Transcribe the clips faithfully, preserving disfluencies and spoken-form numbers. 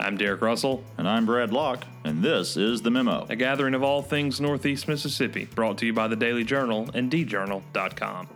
I'm Derek Russell. And I'm Brad Locke, and this is The Memo. A gathering of all things Northeast Mississippi, brought to you by the Daily Journal and d journal dot com.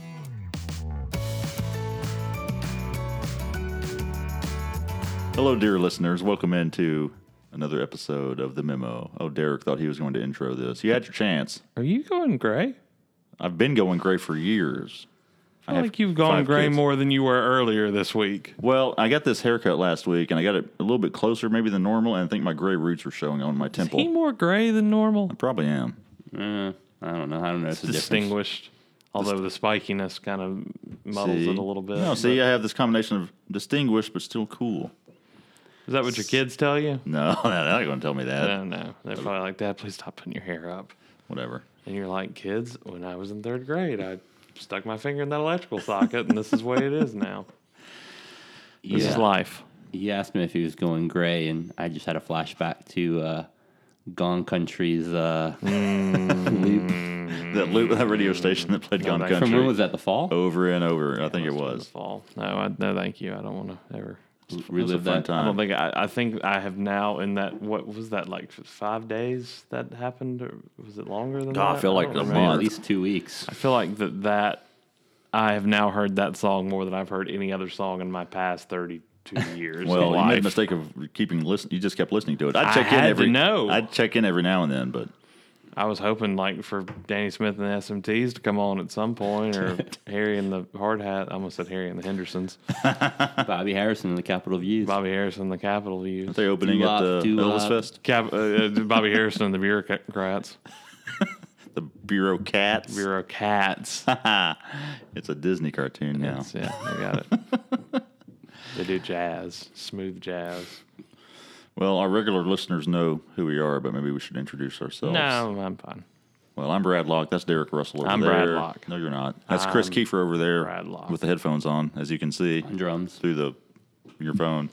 Hello, dear listeners. Welcome into another episode of The Memo. Oh, Derek thought he was going to intro this. You had your chance. Are you going gray? I've been going gray for years. I feel like you've gone gray kids. more than you were earlier this week. Well, I got this haircut last week, and I got it a little bit closer maybe than normal, and I think my gray roots were showing on my temple. Is he more gray than normal? I probably am. Uh, I don't know. I don't know. It's distinguished. Although the spikiness kind of muddles See? it a little bit. No, see, I have this combination of distinguished but still cool. Is that what your kids tell you? No, they're not going to tell me that. No, no. They're probably like, Dad, please stop putting your hair up. Whatever. And you're like, kids, when I was in third grade, I stuck my finger in that electrical socket, and this is the way it is now. This Yeah. is life. He asked me if he was going gray, and I just had a flashback to uh, Gone Country's uh, loop. That loop, that radio station that played No, Gone thank you. Country. From when was that? The fall? Over and over. I think it Must have been was. the fall. No, I, no, thank you. I don't want to ever. Relive fun that. time. I don't think I, I think I have now in that. What was that like? Five days that happened, or was it longer than God, I that? feel like don't a remember. Yeah, at month. least two weeks. I feel like that that I have now heard that song more than I've heard any other song in my past thirty-two years. Well, of you life. made a mistake of keeping listen. You just kept listening to it. I'd I check had in to every. know. I'd check in every now and then, but I was hoping like for Danny Smith and the S M Ts to come on at some point, or Harry and the Hard Hat. I almost said Harry and the Hendersons. Bobby Harrison in the Capital Views. Bobby Harrison, the Capitol Views. are they opening Do at up, the do Elvis up. Fest? Cap, uh, uh, Bobby Harrison and the bureaucrats. The Bureau Cats. Bureaucrats. It's a Disney cartoon now. Yes, yeah, I got it. They do jazz, smooth jazz. Well, our regular listeners know who we are, but maybe we should introduce ourselves. No, I'm fine. Well, I'm Brad Locke. That's Derek Russell over I'm there. Brad Locke. No, you're not. That's Chris I'm Kiefer over there Brad Locke. with the headphones on, as you can see On drums. through the your phone.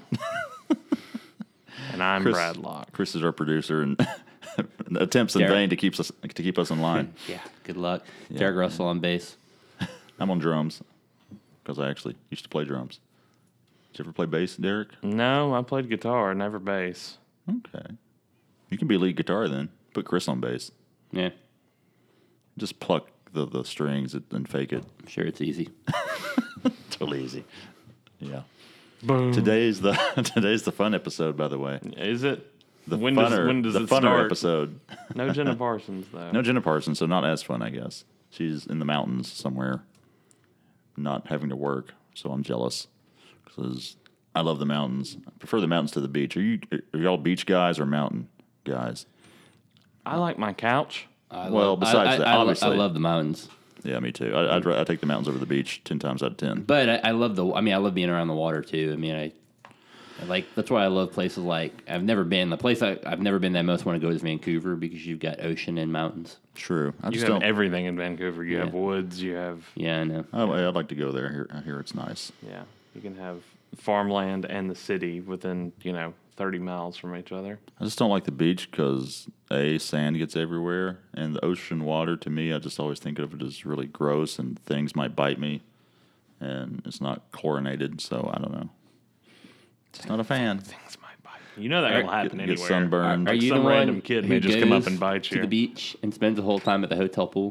And I'm Chris- Brad Locke. Chris is our producer and attempts in Derek. vain to keep us to keep us in line. Yeah, good luck. Derek Russell on bass. I'm on drums because I actually used to play drums. Did you ever play bass, Derek? No, I played guitar, never bass. Okay. You can be lead guitar then. Put Chris on bass. Yeah, Just pluck the, the strings and fake it. I'm sure it's easy. Totally easy. Yeah. Boom. Today's the today's the fun episode, by the way. Is it? The when funner, does when does the it funner start? episode. No Jenna Parsons though. No Jenna Parsons, so not as fun, I guess. She's in the mountains somewhere, not having to work. So I'm jealous because I love the mountains. I prefer the mountains to the beach. Are you are y'all beach guys or mountain guys? I like my couch. I Well, love, besides I, I, that, I, lo- obviously. I love the mountains, Yeah, me too. I, I'd ra- I take the mountains over the beach ten times out of ten. but I, I love the. I mean, I love being around the water too. I mean, I. I Like that's why I love places like I've never been. The place I, I've never been that I most want to go is Vancouver because you've got ocean and mountains. True. I You just have don't. everything in Vancouver. You Yeah. have woods. You have Yeah, I know. Oh, I'd like to go there. I hear, I hear it's nice. yeah. You can have farmland and the city within you know thirty miles from each other. I just don't like the beach because a sand gets everywhere, and the ocean water to me, I just always think of it as really gross, and things might bite me, and it's not chlorinated, so I don't know. Just not a fan. Things might bite. You know that will happen Get, get anywhere. sunburned. Are Like you some the random one kid who may just come up goes and bite to you. the beach and spends the whole time at the hotel pool?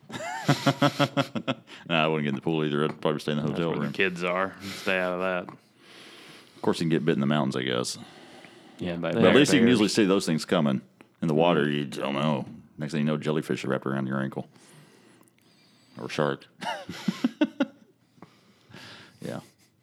Nah, I wouldn't get in the pool either. I'd probably stay in the That's hotel where the room. kids are. Stay out of that. Of course, you can get bit in the mountains, I guess. Yeah, but But There, at least you can bears. usually see those things coming. In the water, you don't know. Next thing you know, jellyfish are wrapped around your ankle. Or shark. Yeah.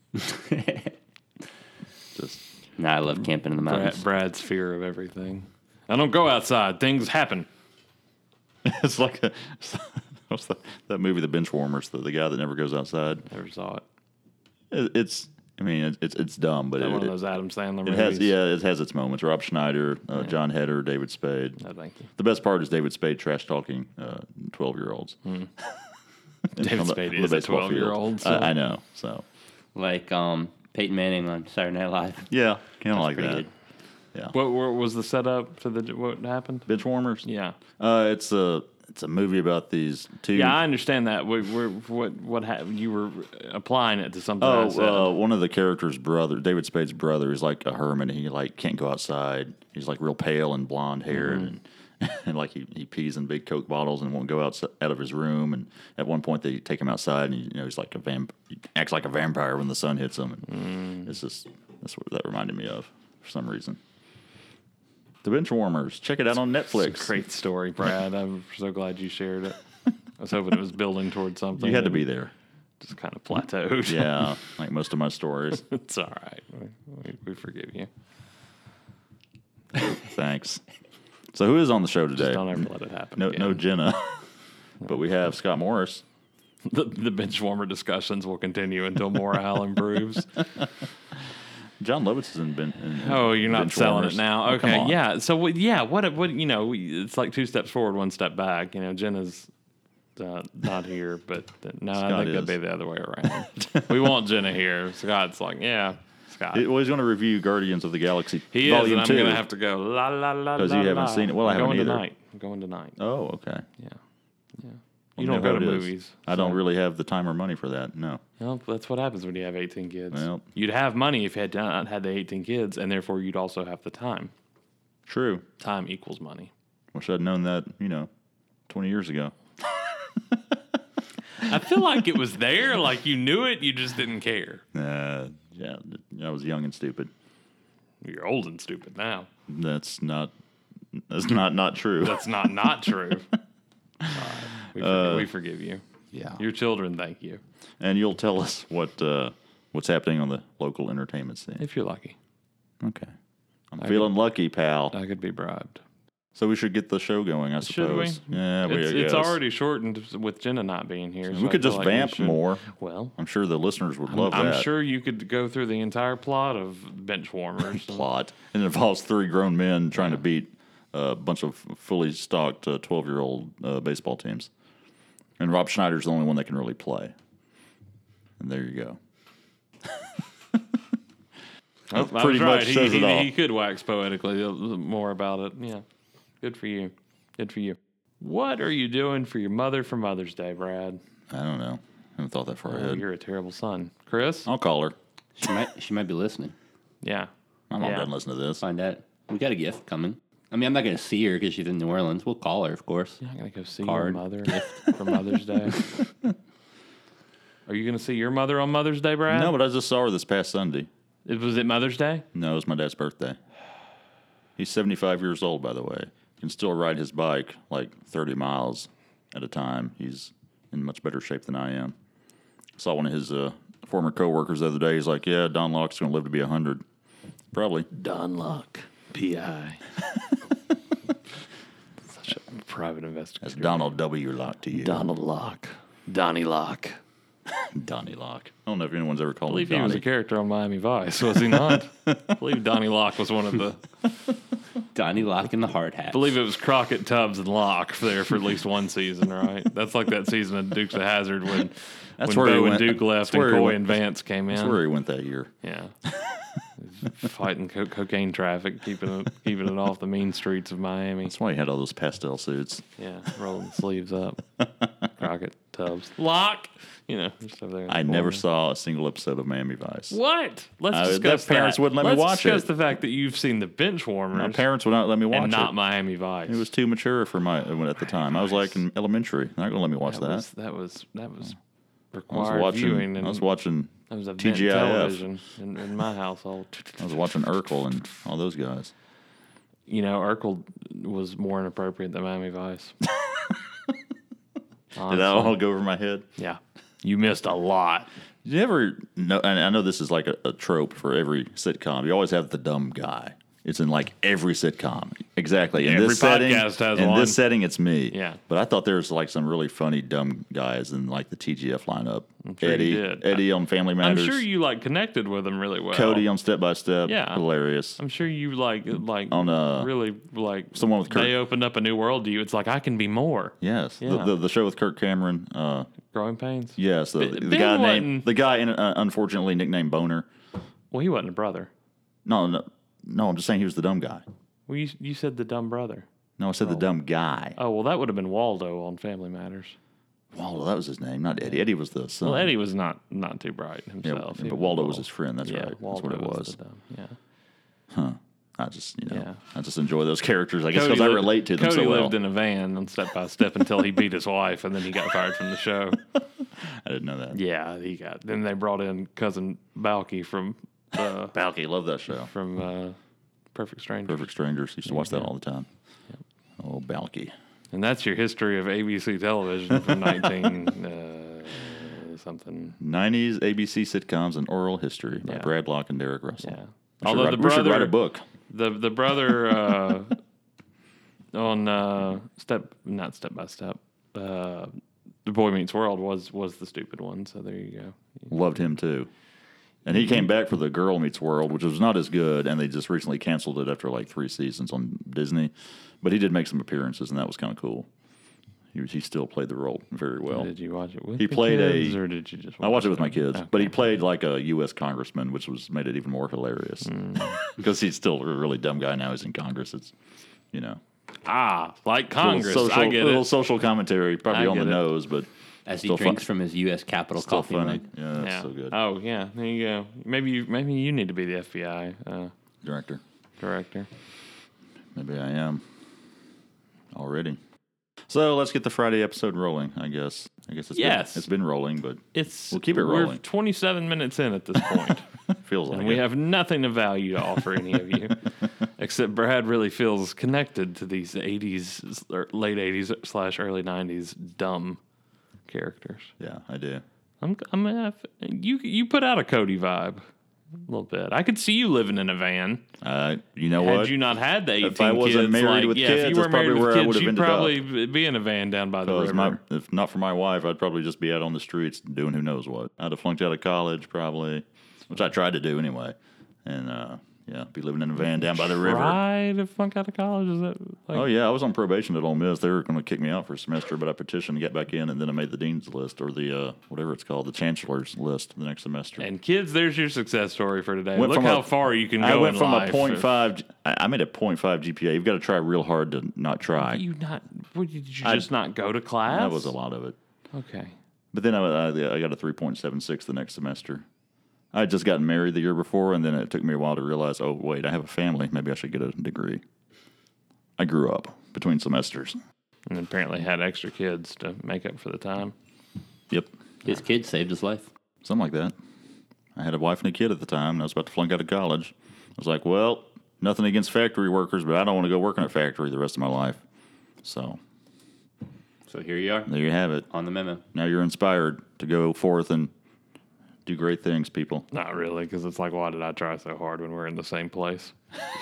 Just nah, I love camping in the mountains. Brad, Brad's fear of everything. I don't go outside. Things happen. it's like a, what's that, that movie, The Benchwarmers, the, the guy that never goes outside. Never saw it. It, it's, I mean, it, it's it's dumb, but That it, one of it, those Adam Sandler it movies. has yeah, it has its moments. Rob Schneider, uh, John Heder, David Spade. No, thank you. The best part is David Spade trash talking twelve year olds. David Spade is a twelve-year-old. So. I, I know. So Like um, Peyton Manning on Saturday Night Live. yeah, kind of like pretty that. good. Yeah. What, what was the setup to the what happened? Benchwarmers. Yeah. Uh, it's a it's a movie about these two. Yeah, I understand that. We, we're, what what ha- you were applying it to something I said. Oh, uh, one of the characters' brother, David Spade's brother, is like a hermit. He like can't go outside. He's like real pale and blonde haired, Mm-hmm. and, and like he, he pees in big Coke bottles and won't go out out of his room. And at one point they take him outside, and he, you know he's like a vamp, he acts like a vampire when the sun hits him. And Mm. It's just that's what that reminded me of for some reason. The Benchwarmers. Check it out on Netflix. It's a great story, Brad. I'm so glad you shared it. I was hoping it was building towards something. You had to and be there. Just kind of plateaued. Yeah, like most of my stories. It's all right. We, we, we forgive you. Thanks. So who is on the show today? Just don't ever let it happen. No, again. no Jenna, but we have Scott Morris. The, the bench warmer discussions will continue until morale improves. John Lovitz has been. In, in Oh, you're not Bench selling Warmers. it now. Oh, come Okay, on. yeah. So what- yeah, what what you know? we- It's like two steps forward, one step back. You know, Jenna's uh, not here, but uh, no, I Scott think is. that'd be the other way around. We want Jenna here. Scott's like, yeah, Scott. It, well, he's going to review Guardians of the Galaxy He is, Volume and I'm Two. going to have to go la la la 'Cause la. you haven't la. seen it. Well, I I'm haven't going either. tonight. I'm going tonight. Oh, okay. Yeah, yeah. Well, You don't know go to how it is. movies. I don't so- really have the time or money for that. No. Well, that's what happens when you have eighteen kids. Well. You'd have money if you had not had the eighteen kids, and therefore you'd also have the time. True. Time equals money. Wish I'd known that. You know, twenty years ago. I feel like it was there, like you knew it, you just didn't care. Uh, yeah, I was young and stupid. You're old and stupid now. That's not. That's not not true. That's not not true. All right. We, forgive, Uh, we forgive you. Yeah. Your children thank you, And you'll tell us what uh, what's happening on the local entertainment scene. if you're lucky. Okay. I'm feeling lucky, pal. I could be bribed. So we should get the show going, I Should we? suppose. Yeah, we It's, I it's guess. already shortened with Jenna not being here. so We I could feel just like we vamp should- more. Well, I'm sure the listeners would love I'm that. sure you could go through the entire plot of Bench Warmers. Plot. It involves three grown men trying to beat a bunch of fully stocked twelve-year-old uh, baseball teams. And Rob Schneider's the only one that can really play. And there you go. Oh, I pretty was right. much He, says it he, all. he could wax poetically more about it. Yeah. Good for you. Good for you. What are you doing for your mother for Mother's Day, Brad? I don't know. I haven't thought that far Oh, ahead. you're a terrible son. Chris? I'll call her. She might she might be listening. Yeah. I'm not Yeah. done listening to this. Find out. We got a gift coming. I mean, I'm not going to see her because she's in New Orleans. We'll call her, of course. You're not going to go see Card. your mother for Mother's Day? Are you going to see your mother on Mother's Day, Brad? No, but I just saw her this past Sunday. It, was it Mother's Day? No, it was my dad's birthday. He's seventy-five years old, by the way. Can still ride his bike like thirty miles at a time. He's in much better shape than I am. Saw one of his uh, former coworkers the other day. He's like, "Yeah, Don Locke's going to live to be one hundred." Probably. Don Locke, P I. Such a private investigator. That's Donald W. Locke to you. Donald Locke. Donnie Locke. Donnie Locke. I don't know if anyone's ever called I believe him he was Donnie. a character on Miami Vice, was he not? I believe Donnie Locke was one of the. Donnie Locke in the hard hat. I believe it was Crockett, Tubbs, and Locke there for at least one season, right? That's like that season of Dukes of Hazzard when, That's when where he Bo and went- Duke left that's where and he Coy went- and Vance came in. That's where he went that year. Yeah. Fighting co- cocaine traffic, keeping it, keeping it off the mean streets of Miami. That's why he had all those pastel suits. Yeah, rolling the sleeves up. Crockett, Tubbs, Locke. You know, just over there. in the I never corner. saw a single episode of Miami Vice. What? Let's Uh, discuss their parents that. wouldn't let me Let's watch discuss it. the fact that you've seen the bench warmers My parents would not let me watch and not it. Miami Vice. It was too mature for my at the time. I was like in elementary. They're not going to let me watch that, that. was that was that was I was required watching. viewing, and I was watching. that was a T G I F. television in, in my household. I was watching Urkel and all those guys. You know, Urkel was more inappropriate than Miami Vice. Did that all go over my head? Yeah, you missed a lot. Did you ever know? And I know this is like a, a trope for every sitcom. You always have the dumb guy. It's in like every sitcom. Exactly. In Every this setting, podcast has in one. this setting, it's me. Yeah. But I thought there was like some really funny dumb guys in like the T G F lineup. sure you Eddie, did. Eddie on Family I'm Matters. sure you like connected with him really well. Cody on Step by Step. Yeah. Hilarious. I'm sure you like like On, uh, really like someone with Kirk- They opened up a new world to you. It's like I can be more. Yes. Yeah. The, the the show with Kirk Cameron. Uh, Growing pains. yes. The, Ben- the Ben guy wasn't- named the guy in, uh, unfortunately nicknamed Boner. Well, he wasn't a brother. No, no, no. I'm just saying he was the dumb guy. Well, you you said the dumb brother. No, I said the dumb guy. Oh, well, that would have been Waldo on Family Matters. Waldo, that was his name, not Eddie. Eddie was the son. Well, Eddie was not not too bright Yeah, himself. He but Waldo was little- his friend. That's yeah, right. Waldo That's what it was. the dumb- yeah. Huh. I just, you know, Yeah. I just enjoy those characters. I guess Cody because I lived- relate to them Cody so well. lived in a van on Step by Step until he beat his wife, and then he got fired from the show. I didn't know that. Yeah, he got. Then they brought in cousin Balky from uh, Balky, love that show. from uh, Perfect Strangers, Perfect Strangers. Used to watch that all the time. Oh, Balky. and that's your history of A B C television from nineteen uh, something. nineties A B C sitcoms and oral history by Yeah. Brad Locke and Derek Russell. Yeah. We should, Although write, the we should write brother- a book. The the brother uh, on uh, step not Step by Step, uh, The Boy Meets World was was the stupid one. So there you go. Loved him too. And he came back for the Girl Meets World, which was not as good, and they just recently canceled it after like three seasons on Disney. But he did make some appearances, and that was kind of cool. He was, he still played the role very well. Did you watch it with He the played a- kids, or did you just? I watched it with my it? kids, Okay. but he played like a U S congressman, which was made it even more hilarious because he's still a really dumb guy now. He's in Congress. It's you know Ah, like little Congress. social, I get little it. social commentary, probably I on the get it. nose, but As he still drinks fun, from his U S Capitol still coffee funny. mug. Yeah, that's Yeah. so good. Oh yeah, there you go. Maybe you maybe you need to be the F B I uh, Director, director. maybe I am already. So let's get the Friday episode rolling. I guess. I guess it's Yes. been, it's been rolling, but It's We'll keep it we're rolling. twenty-seven minutes in at this point, feels like and we it. have nothing of value to offer any of you, except Brad really feels connected to these eighties, or late eighties slash early nineties dumb characters. Yeah, I do. I'm, I'm uh, you. You put out a Cody vibe a little bit. I could see you living in a van. Uh, you know Had what? you not had the eighteen If I wasn't kids, married like, with yeah, kids, if you that's were married probably with where I kids, would have you'd ended up. probably be in a van down by the Because river. my, if not for my wife, I'd probably just be out on the streets doing who knows what. I'd have flunked out of college probably, which I tried to do anyway, and uh, yeah, be living in a van down by the river. Try to flunk out of college? Is that like, Oh yeah, I was on probation at Ole Miss. They were going to kick me out for a semester, but I petitioned to get back in, and then I made the dean's list or the uh, whatever it's called, the chancellor's list the next semester. And kids, there's your success story for today. Went Look from how a- far you can go. I went in from life. a point five. I I made a point five G P A. You've got to try real hard to not try. You not? What, did you I- just not go to class? That was a lot of it. Okay. But then I, I, I got a three point seven six the next semester. I had just gotten married the year before, and then it took me a while to realize, oh, wait, I have a family. Maybe I should get a degree. I grew up between semesters. And apparently had extra kids to make up for the time. Yep, His kid saved his life. something like that. I had a wife and a kid at the time, and I was about to flunk out of college. I was like, well, nothing against factory workers, but I don't want to go work in a factory the rest of my life. So So here you are there you have it. on the memo. Now you're inspired to go forth and do great things, people. Not really, because it's like, why did I try so hard when we're in the same place?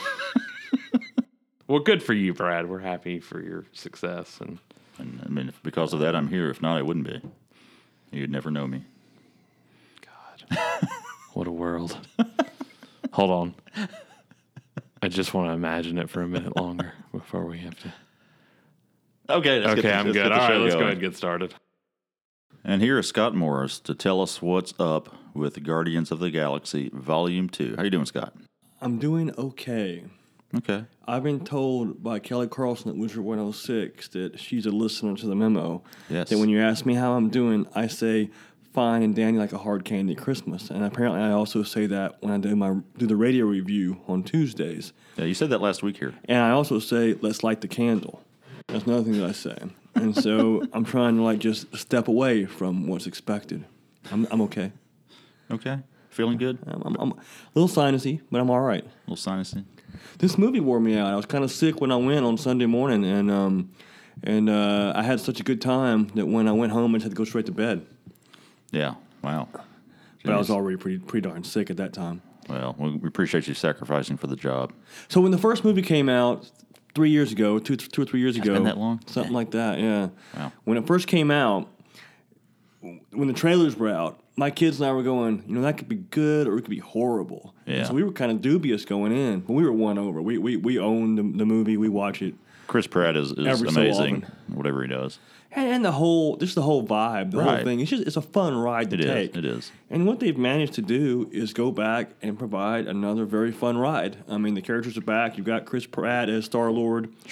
Well, good for you, Brad. We're happy for your success. And And I mean, if because of that, I'm here. If not, I wouldn't be. You'd never know me. God, what a world. Hold on. I just want to imagine it for a minute longer before we have to. Okay, let's Okay, get the, I'm let's good. Get the All right, show let's go going. ahead and get started. And here is Scott Morris to tell us what's up with Guardians of the Galaxy Volume Two. How you doing, Scott? I'm doing okay. Okay. I've been told by Kelly Carlson at Wizard one oh six that she's a listener to the memo. Yes. That when you ask me how I'm doing, I say fine and dandy like a hard candy at Christmas. And apparently I also say that when I do my do the radio review on Tuesdays. Yeah, you said that last week here. And I also say let's light the candle. That's another thing that I say. And so I'm trying to like just step away from what's expected. I'm I'm okay. Okay. Feeling good? A I'm, I'm, I'm a little sinusy, but I'm all right. little sinusy? This movie wore me out. I was kind of sick when I went on Sunday morning, and um, and uh, I had such a good time that when I went home, I just had to go straight to bed. Yeah. Wow. But I was Jeez. already pretty pretty darn sick at that time. Well, we we appreciate you sacrificing for the job. So when the first movie came out three years ago, two two or three years ago, been that long? something like that. Yeah. Wow. When it first came out, when the trailers were out, my kids and I were going, you know, that could be good or it could be horrible. And Yeah. so we were kind of dubious going in, but we were won over. We we we own the, the movie. We watch it. Chris Pratt is, is Every so amazing, often. whatever he does. And, and the whole, just the whole vibe, the Right. whole thing. It's just, it's a fun ride to It is. take. It is. And what they've managed to do is go back and provide another very fun ride. I mean, the characters are back. You've got Chris Pratt as Star Lord. Sure.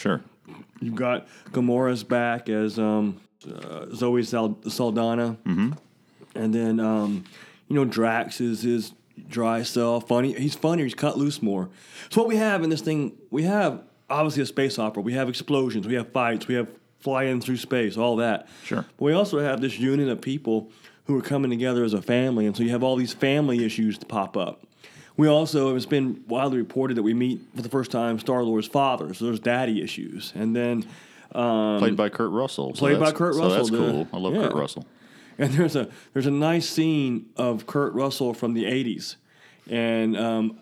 You've got Gamora's back as um, uh, Zoe Sal- Saldana. Mm-hmm. And then, um, you know, Drax is his dry self. Funny. He's funnier. He's cut loose more. So what we have in this thing, we have obviously a space opera. We have explosions. We have fights. We have flying through space, all that. Sure. But we also have this unit of people who are coming together as a family. And so you have all these family issues to pop up. We also, it's been widely reported that we meet for the first time Star-Lord's father, so there's daddy issues. And then... Um, Played by Kurt Russell. So played by that's- Kurt so Russell. that's the- cool. I love yeah. Kurt Russell. And there's a there's a nice scene of Kurt Russell from the eighties. And um,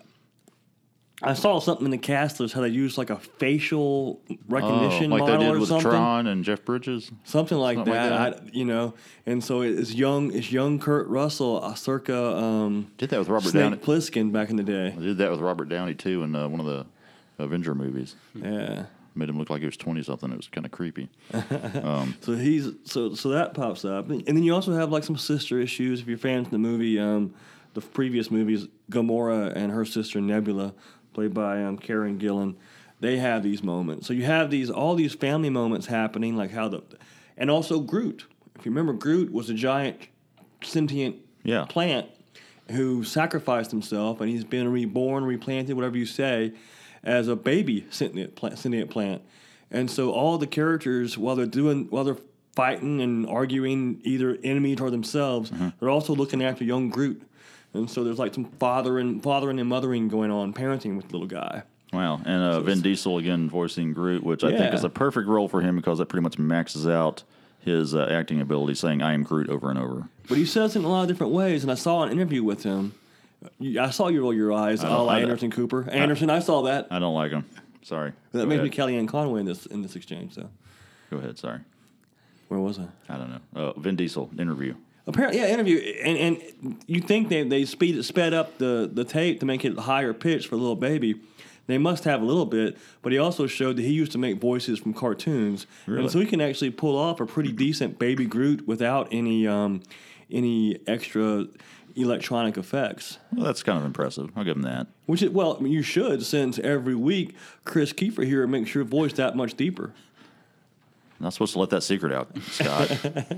I saw something in the cast list how they used like a facial recognition Oh, like model they did or with something. Tron and Jeff Bridges. Something like Something like that, that. I, you know. And so it's young, it's young Kurt Russell, uh, circa um, Did that with Robert Snake Downey. Plissken back in the day. I did that with Robert Downey too in uh, one of the Avenger movies. Yeah. Made him look like he was twenty something. It was kind of creepy. So he's so so that pops up, and then you also have like some sister issues. If you're fans of the movie, um, the previous movies, Gamora and her sister Nebula, played by um, Karen Gillan, they have these moments. So you have these all these family moments happening, like how the, and also Groot. If you remember, Groot was a giant sentient Yeah. plant who sacrificed himself, and he's been reborn, replanted, whatever you say, as a baby sentient plant, sentient plant. And so all the characters, while they're doing, while they're fighting and arguing either enemies or themselves, Mm-hmm. they're also looking after young Groot. And so there's like some fathering, fathering and mothering going on, parenting with the little guy. Wow. And uh, Vin Diesel again voicing Groot, which I think Yeah. is a perfect role for him because that pretty much maxes out his uh, acting ability, saying "I am Groot" over and over. But he says it in a lot of different ways, and I saw an interview with him. You- I saw you roll your eyes, don't- a la I- Anderson Cooper. Anderson, I saw that. I don't like him. Sorry. That Go made me ahead. Kellyanne Conway in this in this exchange. So Go ahead. Sorry. where was I? I don't know. Uh, Vin Diesel interview. Apparently, yeah, interview, and and you think they they speed sped up the the tape to make it higher pitch for a little baby. They must have a little bit, but he also showed that he used to make voices from cartoons, Really? and so he can actually pull off a pretty decent baby Groot without any um, any extra electronic effects. Well, that's kind of impressive. I'll give him that. Which is well, I mean, you should, since every week Chris Kiefer here makes your voice that much deeper. I'm not supposed to let that secret out, Scott.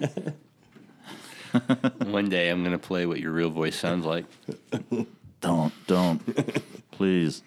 One day I'm going to play what your real voice sounds like. don't, don't, please.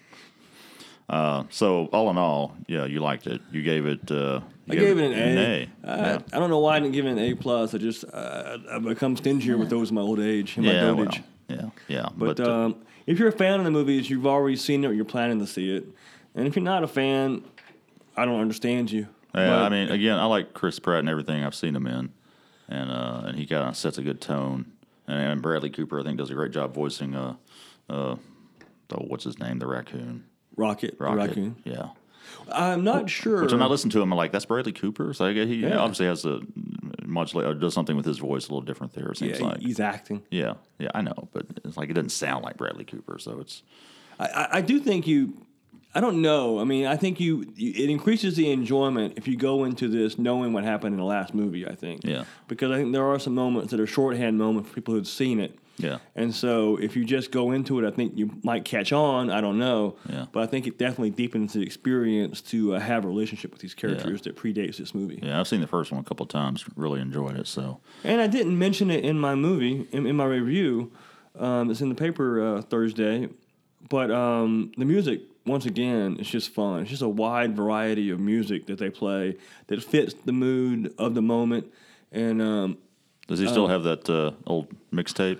Uh, so all in all, yeah, you liked it. You gave it. Uh, you I gave it an an A. A. I, yeah. I don't know why I didn't give it an A plus. I just uh, I've become stingier with those in my old age, in my Yeah, well, dotage. yeah, yeah. But, uh, um, if you're a fan of the movies, you've already seen it or you're planning to see it. And if you're not a fan, I don't understand you. yeah, But- I mean, again, I like Chris Pratt and everything I've seen him in, and uh, and he kind of sets a good tone. And, and Bradley Cooper, I think, does a great job voicing uh, uh, oh, what's his name, the raccoon. Rocket, the Rocket. raccoon. Yeah. I'm not sure. Which when I listen to him, I'm like, that's Bradley Cooper. So I guess he Yeah. obviously has a modulate or does something with his voice a little different there. It seems yeah, like. he's acting. Yeah, yeah, I know, but it's like it doesn't sound like Bradley Cooper. So it's I, I, I do think you. I don't know. I mean, I think you, you. It increases the enjoyment if you go into this knowing what happened in the last movie. I think. Yeah. Because I think there are some moments that are shorthand moments for people who've seen it. yeah, And so if you just go into it, I think you might catch on. I don't know. Yeah. But I think it definitely deepens the experience to uh, have a relationship with these characters that predates this movie. yeah. I've seen the first one a couple of times. Really enjoyed it. So And I didn't mention it in my movie, in, in my review. Um, it's in the paper uh, Thursday. But um, the music, once again, it's just fun. It's just a wide variety of music that they play that fits the mood of the moment. And um, does he still have that uh, old mixtape?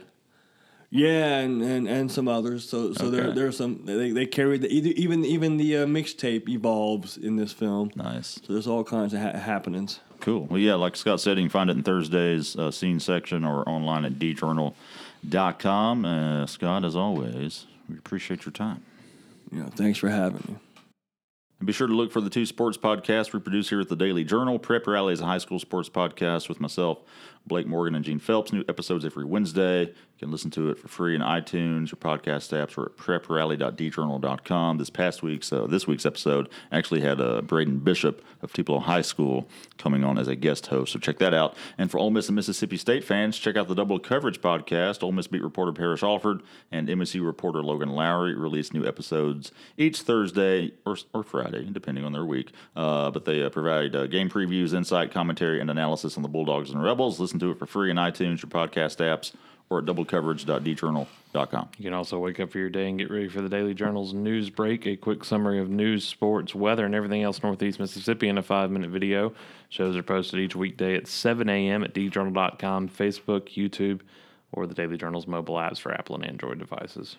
yeah, and, and, and some others. So so there Okay. there's some they they carried the, even even the uh, mixtape evolves in this film. Nice, So there's all kinds of ha- happenings. cool. Well, yeah, like Scott said, you can find it in Thursday's uh, scene section or online at d journal dot com. Uh, Scott, as always, we appreciate your time. Yeah, thanks for having me. And be sure to look for the two sports podcasts we produce here at the Daily Journal. Prep Rally is a high school sports podcast with myself, Blake Morgan, and Gene Phelps. New episodes every Wednesday. You can listen to it for free in iTunes or podcast apps or at prep rally dot d journal dot com. This past week's, uh, this week's episode actually had uh, Braden Bishop of Tupelo High School coming on as a guest host, so check that out. And for Ole Miss and Mississippi State fans, check out the Double Coverage podcast. Ole Miss beat reporter Parrish Alford and M S U reporter Logan Lowry release new episodes each Thursday or, or Friday, depending on their week. Uh, but they uh, provide uh, game previews, insight, commentary, and analysis on the Bulldogs and Rebels. Listen to it for free in iTunes, your podcast apps, or at double coverage dot d journal dot com. You can also wake up for your day and get ready for the Daily Journal's news break, a quick summary of news, sports, weather, and everything else Northeast Mississippi in a five-minute video. Shows are posted each weekday at seven a.m. at d journal dot com, Facebook, YouTube, or the Daily Journal's mobile apps for Apple and Android devices.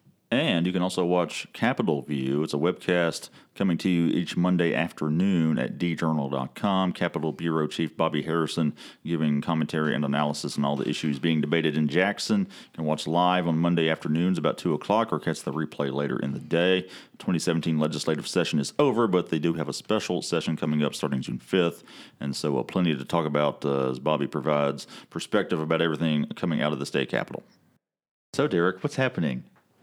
And you can also watch Capitol View. It's a webcast coming to you each Monday afternoon at d journal dot com. Capitol Bureau Chief Bobby Harrison giving commentary and analysis on all the issues being debated in Jackson. You can watch live on Monday afternoons about two o'clock or catch the replay later in the day. twenty seventeen legislative session is over, but they do have a special session coming up starting June fifth. And so uh, plenty to talk about uh, as Bobby provides perspective about everything coming out of the state capitol. So, Derek, what's happening?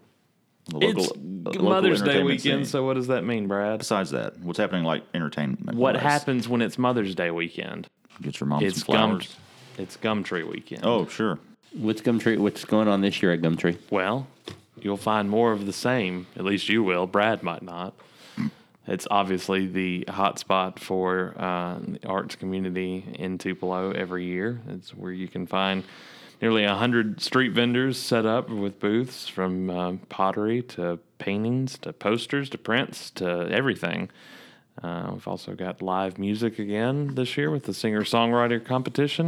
The local, It's uh, local Mother's Day entertainment weekend, scene. so what does that mean, Brad? Besides that, what's happening like entertainment? What wise? happens when it's Mother's Day weekend? Get your mom It's some gum. flowers. It's Gumtree weekend. Oh, sure. What's Gumtree? What's going on this year at Gumtree? Well, you'll find more of the same. At least you will. Brad might not. It's obviously the hot spot for uh, the arts community in Tupelo every year. It's where you can find nearly one hundred street vendors set up with booths from uh, pottery to paintings to posters to prints to everything. Uh, we've also got live music again this year with the singer-songwriter competition.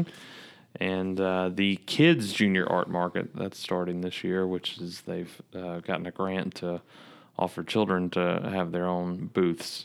And uh, the Kids Junior Art Market, that's starting this year, which is they've uh, gotten a grant to offer children to have their own booths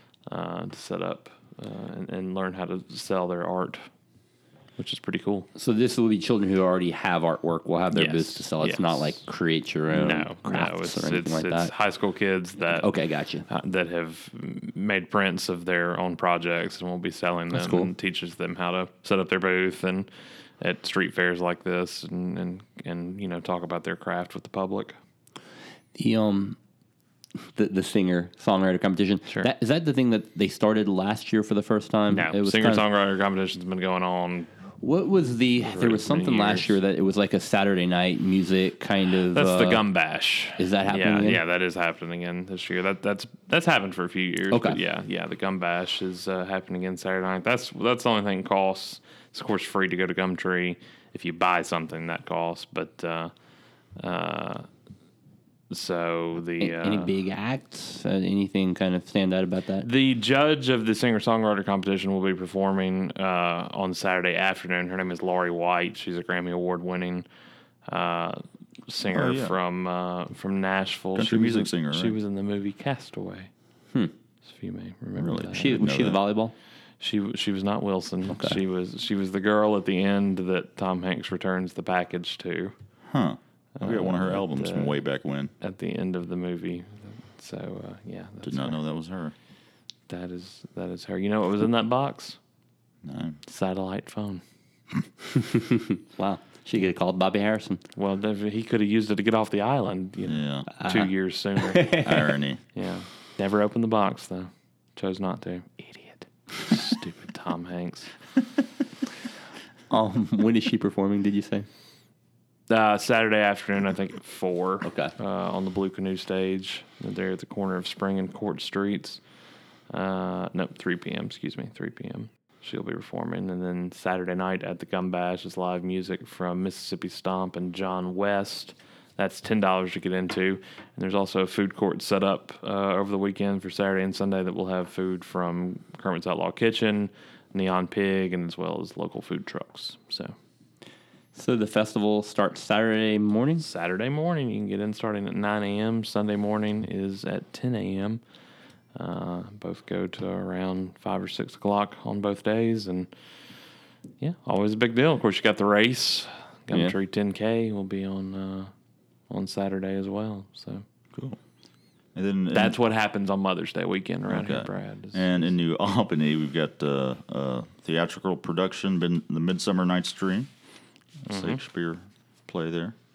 uh, to set up uh, and, and learn how to sell their art, which is pretty cool. So this will be children who already have artwork will have their Yes, booths to sell. It's yes. not like create your own No, crafts no, it's, or anything it's, like it's that. high school kids that Okay, gotcha. uh, that have made prints of their own projects and will be selling them. That's cool. And teaches them how to set up their booth and at street fairs like this, and and, and you know talk about their craft with the public. The um, the the singer songwriter competition. Sure. That, is that the thing that they started last year for the first time? No, It was singer kind of- songwriter competition's been going on. What was the? There was many something last years. year that it was like a Saturday night music kind of. That's uh, the Gum Bash. is that happening Yeah, again? yeah, that is happening again this year. That that's that's happened for a few years. Okay. But yeah, yeah, the Gum Bash is uh, happening again Saturday night. That's that's the only thing it costs. It's of course free to go to Gumtree. If you buy something, that costs. But uh, uh, so the A- uh, Any big acts? Uh, anything kind of stand out about that? The judge of the singer-songwriter competition will be performing uh, on Saturday afternoon. Her name is Laurie White. She's a Grammy Award-winning uh, singer Oh, yeah. from uh, from Nashville. Country She was music in- singer, She right? was in the movie Castaway. Hmm. If you may remember Really? that. She didn't was know she the that. volleyball? She w- she was not Wilson. Okay. She was she was the girl at the end that Tom Hanks returns the package to Huh. I got one of her Uh, albums uh, from way back when. at the end of the movie. So uh, yeah, that's Did not her. know that was her. That is that is her. You know what was in that box? No. Satellite phone. Wow. She could have called Bobby Harrison. Well, if he could have used it to get off the island. You know, Yeah. 2 years sooner. Irony. Yeah, never opened the box though. Chose not to. Idiot. Stupid Tom Hanks. Um, when is she performing? Did you say? Uh, Saturday afternoon, I think at four. Okay. Uh, on the Blue Canoe stage, there at the corner of Spring and Court Streets. Uh, no, three p.m. Excuse me, three p.m. She'll be performing, and then Saturday night at the Gum Bash is live music from Mississippi Stomp and John West. That's ten dollars to get into, and there's also a food court set up uh, over the weekend for Saturday and Sunday that will have food from Kermit's Outlaw Kitchen, Neon Pig, and as well as local food trucks. So. So the festival starts Saturday morning. Saturday morning, you can get in starting at nine a.m. Sunday morning is at ten a.m. Uh, both go to around five or six o'clock on both days, and yeah, always a big deal. Of course, you got the race. Gumtree ten K will be on uh, on Saturday as well. So Cool. And then that's what happens on Mother's Day weekend around here, Okay. Brad. is- And in New Albany, we've got uh, uh, theatrical production, been the Midsummer Night's Dream, Mm-hmm. Shakespeare play there.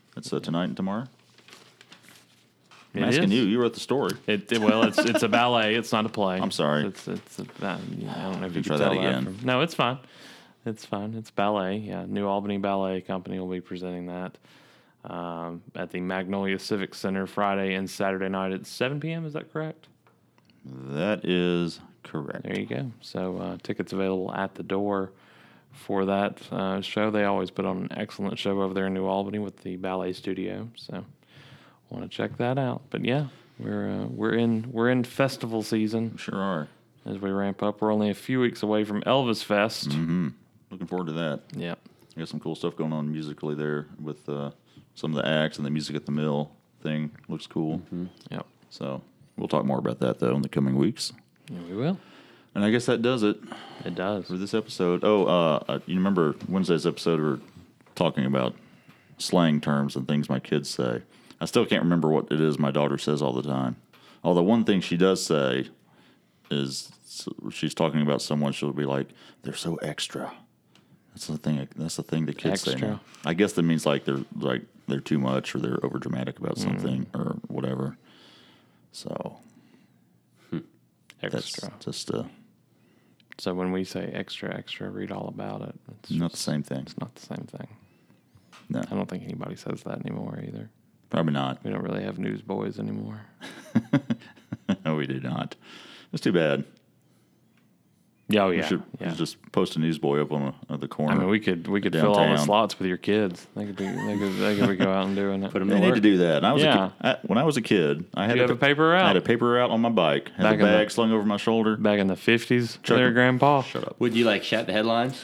It's uh, tonight and tomorrow. I'm It asking is. you. You wrote the story. It, it- well, it's it's a ballet. It's not a play. I'm sorry. It's it's. A, uh, yeah, I don't know if you Try can that tell again. From, no, it's fine. It's fine. It's ballet. Yeah, New Albany Ballet Company will be presenting that um, at the Magnolia Civic Center Friday and Saturday night at seven p.m. Is that correct? That is correct. There you go. So uh, tickets available at the door for that uh, show. They always put on an excellent show over there in New Albany with the ballet studio. So want to check that out. But yeah, we're uh, we're in we're in festival season Sure are. as we ramp up. We're only a few weeks away from Elvis Fest. Mm-hmm. Looking forward to that. Yeah. Got some cool stuff going on musically there with uh, some of the acts, and the Music at the Mill thing looks cool. Mm-hmm. Yep. So we'll talk more about that, though, in the coming weeks. Yeah, we will. And I guess that does it It does. for this episode. Oh, uh, uh, you remember Wednesday's episode, we were talking about slang terms and things my kids say. I still can't remember what it is my daughter says all the time. Although one thing she does say is she's talking about someone, she'll be like, they're so extra. That's the thing. That's the thing that kids say Extra. now. I guess that means like they're like they're too much or they're over dramatic about something or whatever. So that's Extra. just uh, So when we say extra, extra, read all about it. It's not the just- same thing. It's not the same thing. No, I don't think anybody says that anymore either. probably not. We don't really have newsboys anymore. No, we do not. It's too bad. Yeah, oh We yeah. should yeah. just post a newsboy up on a, at the corner. I mean, we could we could fill all the Downtown. slots with your kids. They could be they could they could go out and doing it. Put them They to need work. to do that. And I was Yeah. a kid, I, when I was a kid, I had You have a paper route? I had a paper route on my bike. Had Back a in the- bag slung over my shoulder. Back in the fifties, Chuck- there, Grandpa. Shut up. Would you like shout the headlines?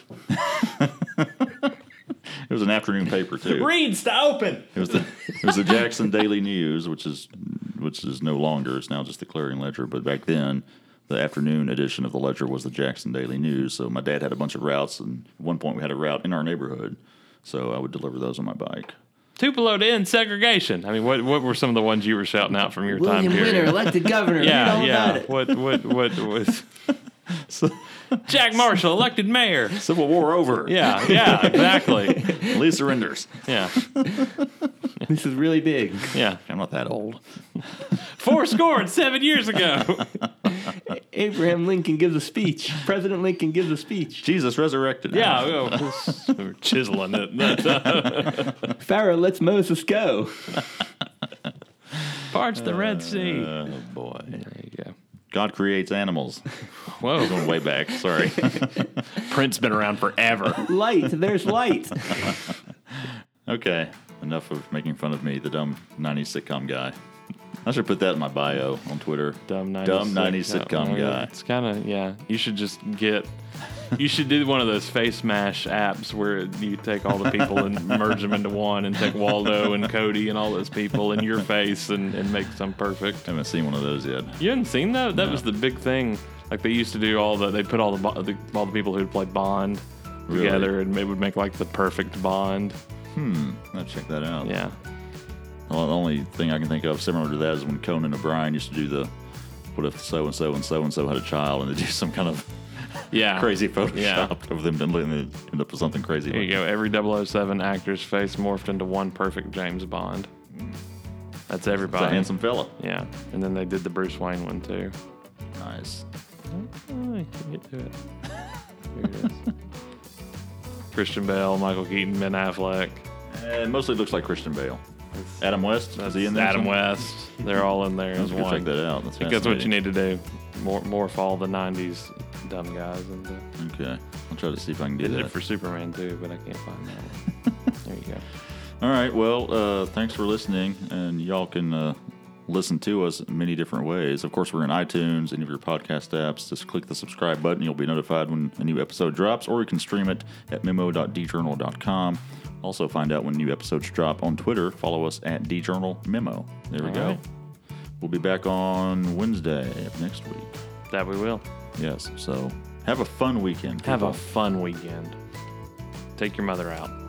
It was an afternoon paper too. Reads to open. It was the it was the Jackson Daily News, which is which is no longer. It's now just the Clarion Ledger. But back then, the afternoon edition of the Ledger was the Jackson Daily News. So my dad had a bunch of routes, and at one point we had a route in our neighborhood. So I would deliver those on my bike. Tupelo to end segregation. I mean, what what were some of the ones you were shouting out from your William time period? Winter elected governor. Read Yeah, all about yeah. it. What what what was Jack Marshall elected mayor? Civil War over. Yeah, yeah, exactly. Lee surrenders. Yeah, This is really big. yeah. I'm not that old. Four scored seven years ago. Abraham Lincoln gives a speech. President Lincoln gives a speech. Jesus resurrected. Yeah, well, we're chiseling it. That's, uh, Pharaoh lets Moses go. Parts the Red Sea. Oh boy. There you go. God creates animals. Whoa, Going way back. Sorry. Print's been around forever. Light. There's light. Okay. Enough of making fun of me, the dumb nineties sitcom guy. I should put that in my bio on Twitter. Dumb nineties, Dumb nineties sitcom yeah, guy. It's kind of yeah. You should just get. You should do one of those face mash apps where you take all the people and merge them into one, and take Waldo and Cody and all those people in your face and, and make some perfect. I haven't seen one of those yet. You hadn't seen that? That No. was the big thing. Like they used to do all the. They put all the, bo- the all the people who'd play Bond Really? together, and it would make like the perfect Bond. Hmm. I'll check that out. Yeah. Well, the only thing I can think of similar to that is when Conan O'Brien used to do the what if so and so and so and so had a child, and they do some kind of Yeah. crazy Photoshop Yeah. of them, and they end up with something crazy. There Like, you go. Every double oh seven actor's face morphed into one perfect James Bond. That's it's a everybody. handsome fella. Yeah. And then they did the Bruce Wayne one too. Nice. Oh, I can get to it. Here it is. Christian Bale, Michael Keaton, Ben Affleck. It mostly looks like Christian Bale. Adam West, is he in there? Adam somewhere? West. They're all in there as Let's go one. check that out. That's I think that's what you fascinating. need to do. More, morph all the nineties dumb guys into. Okay, I'll try to see if I can do Did that. it for Superman too, but I can't find that one. There you go. All right. Well, uh, thanks for listening, and y'all can uh, listen to us in many different ways. Of course, we're in iTunes, any of your podcast apps. Just click the subscribe button. You'll be notified when a new episode drops, or you can stream it at memo dot d journal dot com. Also, find out when new episodes drop on Twitter. Follow us at djournalmemo. There we All go. right. We'll be back on Wednesday of next week. That we will. Yes. So have a fun weekend. Have a people. fun weekend. Take your mother out.